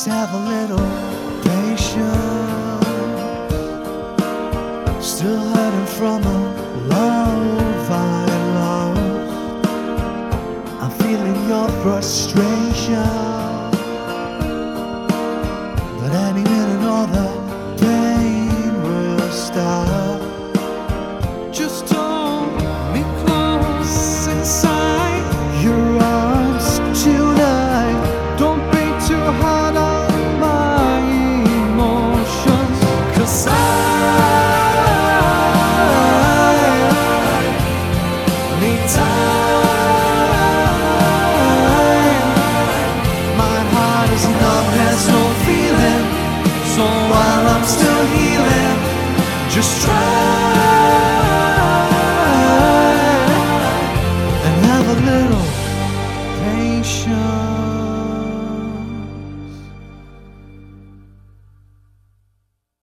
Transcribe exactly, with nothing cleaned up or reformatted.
Just have a little patience. Still hurting from a love I lost. I'm feeling your frustration, but any minute all the pain will stop. Just hold me close inside your arms tonight. Don't be too hard on my emotions, 'cause I need time. My heart is numb, has no feeling. So while I'm still healing, just try and have a little patience.